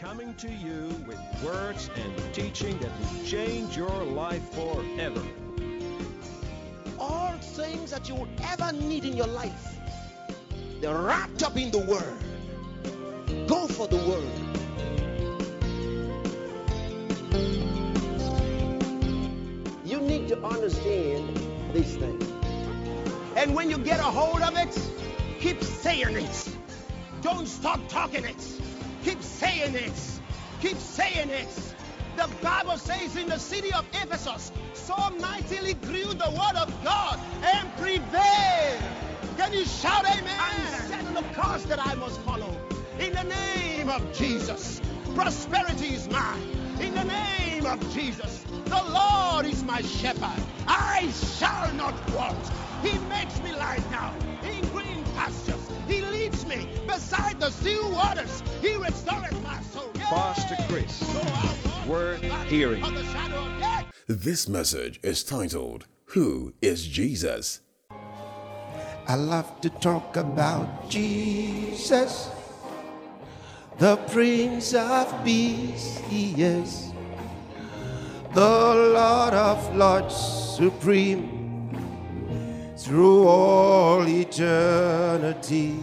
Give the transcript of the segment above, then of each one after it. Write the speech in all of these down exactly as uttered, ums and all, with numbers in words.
coming to you with words and teaching that will change your life forever. All things that you would ever need in your life, they're wrapped up in the Word. Go for the Word. You need to understand these things. And when you get a hold of it, keep saying it. Don't stop talking it. Keep saying it. Keep saying it. The Bible says in the city of Ephesus, so mightily grew the word of God and prevailed. Can you shout amen? I'm setting the course that I must follow. In the name of Jesus, prosperity is mine. In the name of Jesus, the Lord is my shepherd. I shall not want. He makes me lie down in green pastures. He leads me beside the still waters. He restores my soul. Pastor Chris, Word Hearing. This message is titled, Who is Jesus? I love to talk about Jesus, the Prince of Peace. He is the Lord of Lords, supreme through all eternity.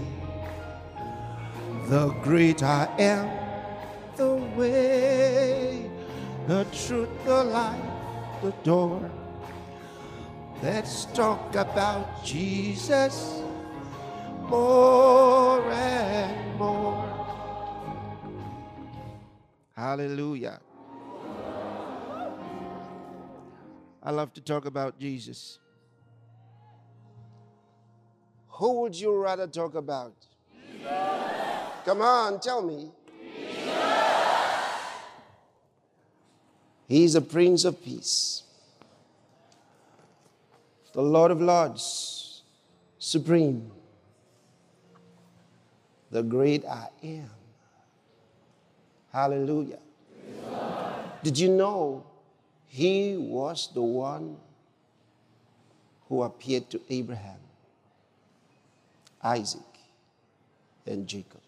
The great I am, the way, the truth, the life, the door. Let's talk about Jesus more and more. Hallelujah. I love to talk about Jesus. Who would you rather talk about? Jesus. Come on, tell me. Jesus. He's a Prince of Peace, the Lord of Lords, supreme, the great I am. Hallelujah. Jesus. Did you know he was the one who appeared to Abraham, Isaac, and Jacob?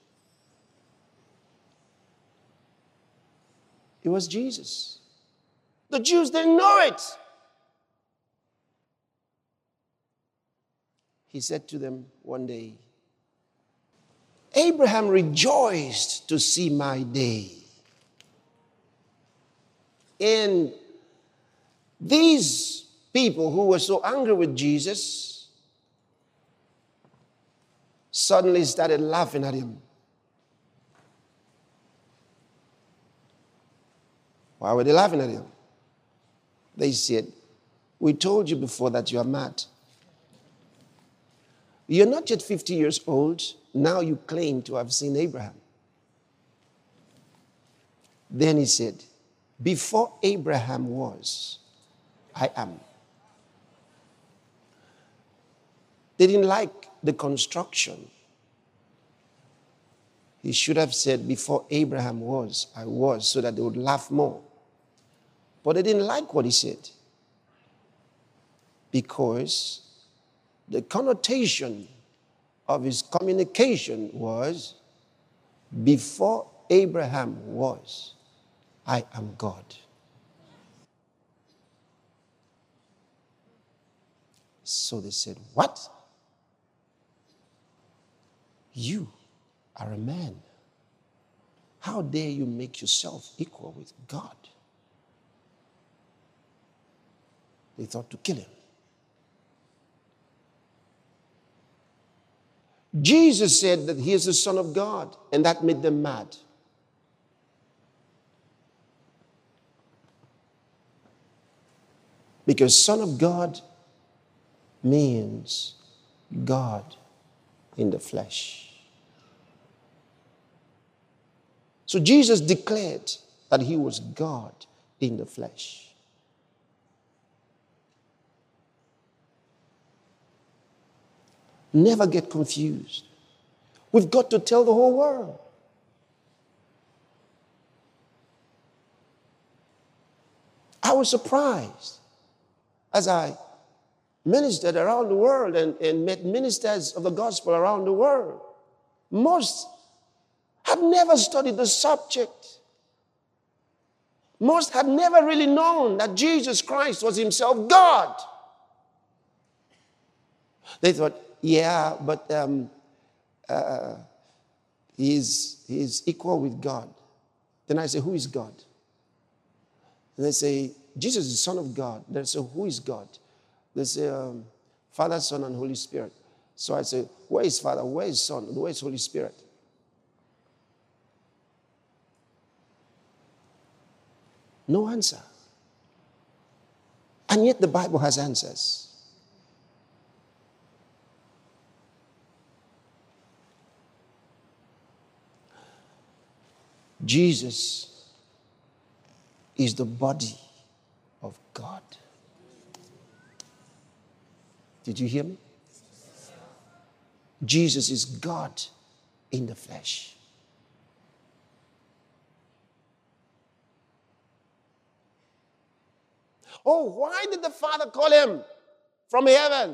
It was Jesus. The Jews didn't know it. He said to them one day, Abraham rejoiced to see my day. And these people who were so angry with Jesus suddenly started laughing at him. Why were they laughing at him? They said, we told you before that you are mad. You're not yet fifty years old. Now you claim to have seen Abraham. Then he said, before Abraham was, I am. They didn't like the construction. He should have said, before Abraham was, I was, so that they would laugh more. But they didn't like what he said, because the connotation of his communication was, before Abraham was, I am God. So they said, what? You are a man. How dare you make yourself equal with God? They thought to kill him. Jesus said that he is the Son of God, and that made them mad. Because Son of God means God in the flesh. So Jesus declared that he was God in the flesh. Never get confused. We've got to tell the whole world. I was surprised as I ministered around the world and, and met ministers of the gospel around the world. Most had never studied the subject Most had never really known that Jesus Christ was himself God. They thought, yeah, but um, uh, he's, he's equal with God. Then I say, who is God? And they say, Jesus is the Son of God. They say, who is God? They say, um, Father, Son, and Holy Spirit. So I say, where is Father? Where is Son? Where is Holy Spirit? No answer. And yet the Bible has answers. Jesus is the body of God. Did you hear me? Jesus is God in the flesh. Oh, why did the Father call him from heaven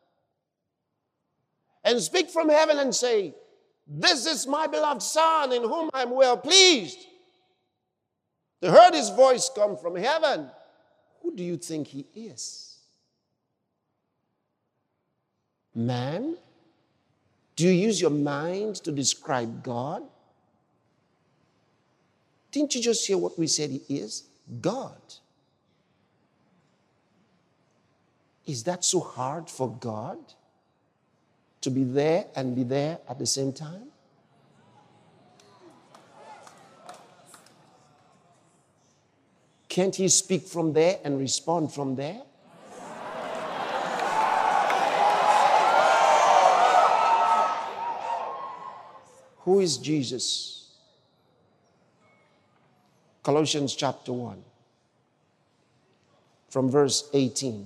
and speak from heaven and say, this is my beloved Son in whom I am well pleased? They heard his voice come from heaven. Who do you think he is? Man? Do you use your mind to describe God? Didn't you just hear what we said he is? God. Is that so hard for God to be there and be there at the same time? Can't he speak from there and respond from there? Who is Jesus? Colossians chapter one, from verse eighteen.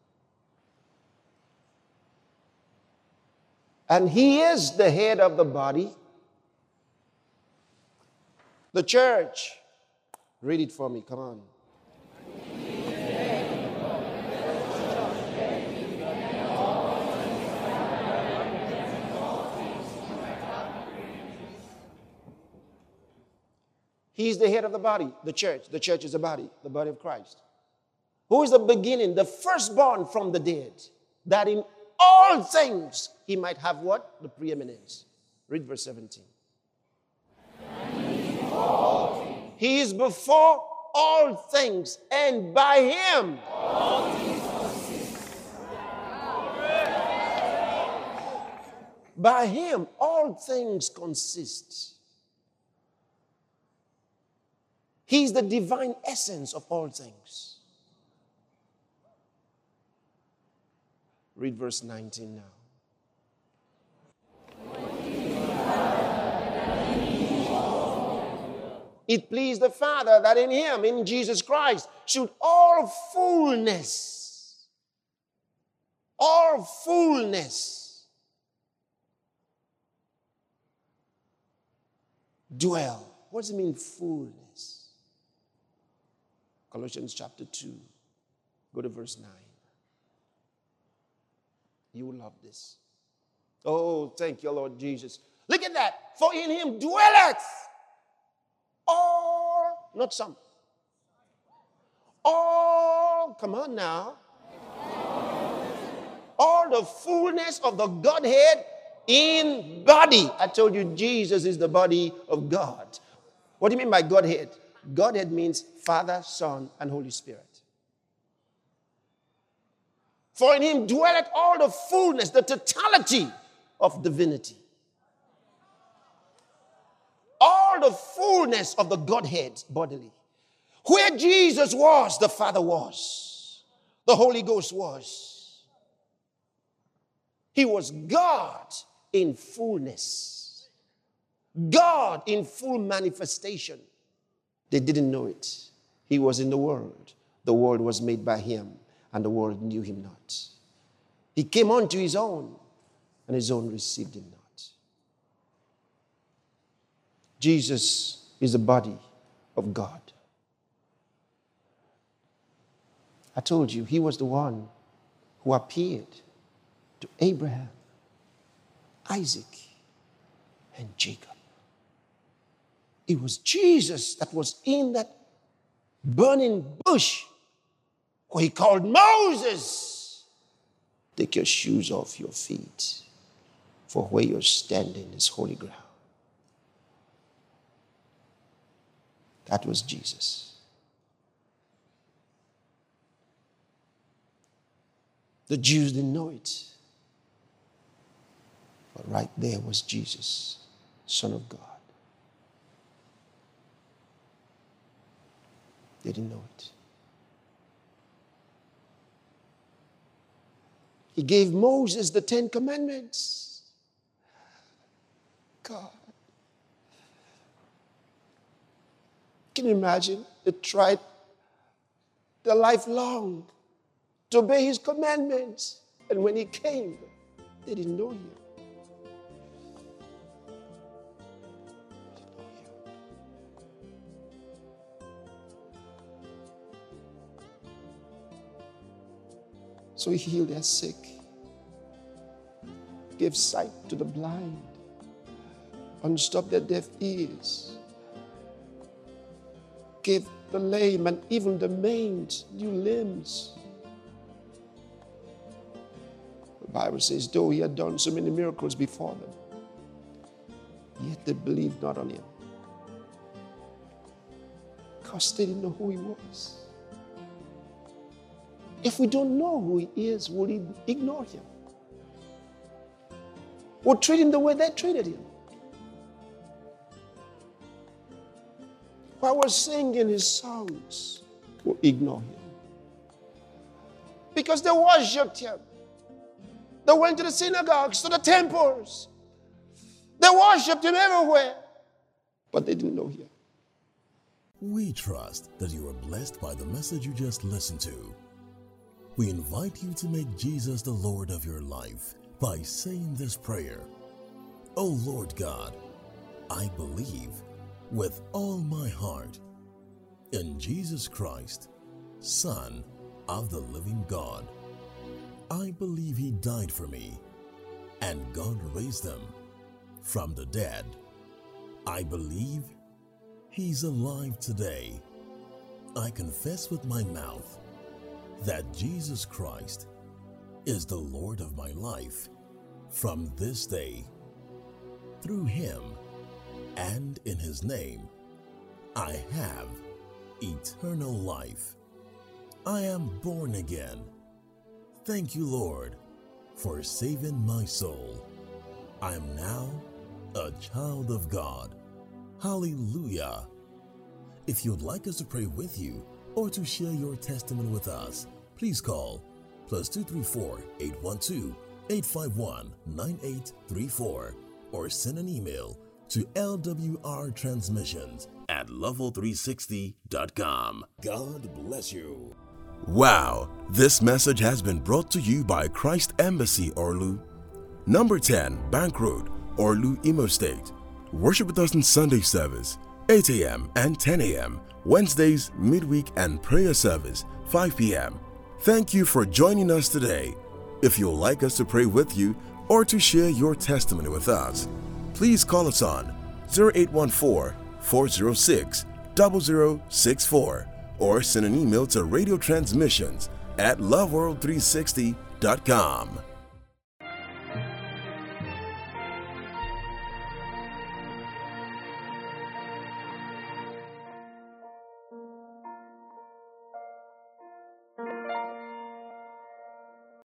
And he is the head of the body, the church. Read it for me, come on. He's the head of the body, the church. The church is the body, the body of Christ. Who is the beginning, the firstborn from the dead, that in all things he might have what? The preeminence. Read verse seventeen. He is before all things, and by him all things consist. By him all things consist. He's the divine essence of all things. Read verse nineteen now. It pleased the Father that in him, in Jesus Christ, should all fullness, all fullness dwell. What does it mean, fullness? Colossians chapter two, go to verse nine. You will love this. Oh, thank you, Lord Jesus. Look at that. For in him dwelleth all, not some, all, come on now, all the fullness of the Godhead in body. I told you Jesus is the body of God. What do you mean by Godhead? Godhead means Father, Son, and Holy Spirit. For in him dwelleth all the fullness, the totality of divinity. All the fullness of the Godhead bodily. Where Jesus was, the Father was. The Holy Ghost was. He was God in fullness. God in full manifestation. They didn't know it. He was in the world. The world was made by him, and the world knew him not. He came unto his own, and his own received him not. Jesus is the body of God. I told you, he was the one who appeared to Abraham, Isaac, and Jacob. It was Jesus that was in that burning bush where he called Moses, take your shoes off your feet, for where you're standing is holy ground. That was Jesus. The Jews didn't know it. But right there was Jesus, Son of God. They didn't know it. He gave Moses the Ten Commandments. God. Can you imagine? They tried their life long to obey his commandments. And when he came, they didn't know him. So he healed their sick, gave sight to the blind, unstopped their deaf ears, gave the lame and even the maimed new limbs. The Bible says, though he had done so many miracles before them, yet they believed not on him, because they didn't know who he was. If we don't know who he is, will we ignore him? We'll treat him the way they treated him. While we're singing his songs, we'll ignore him. Because they worshipped him. They went to the synagogues, to the temples. They worshipped him everywhere. But they didn't know him. We trust that you are blessed by the message you just listened to. We invite you to make Jesus the Lord of your life by saying this prayer. O Lord God, I believe with all my heart in Jesus Christ, Son of the living God. I believe he died for me and God raised him from the dead. I believe he's alive today. I confess with my mouth that Jesus Christ is the Lord of my life from this day. Through him and in his name, I have eternal life. I am born again. Thank you, Lord, for saving my soul. I am now a child of God. Hallelujah. If you'd like us to pray with you or to share your testimony with us, please call plus two three four, eight one two, eight five one, nine eight three four or send an email to L W R transmissions at level three sixty dot com. God bless you. Wow, this message has been brought to you by Christ Embassy Orlu, number ten Bank Road, Orlu, Imo State. Worship with us in Sunday service, eight a.m. and ten a.m., Wednesdays, midweek, and prayer service, five p.m. Thank you for joining us today. If you'd like us to pray with you or to share your testimony with us, please call us on zero eight one four, four zero six, zero zero six four or send an email to radio transmissions at love world three sixty dot com.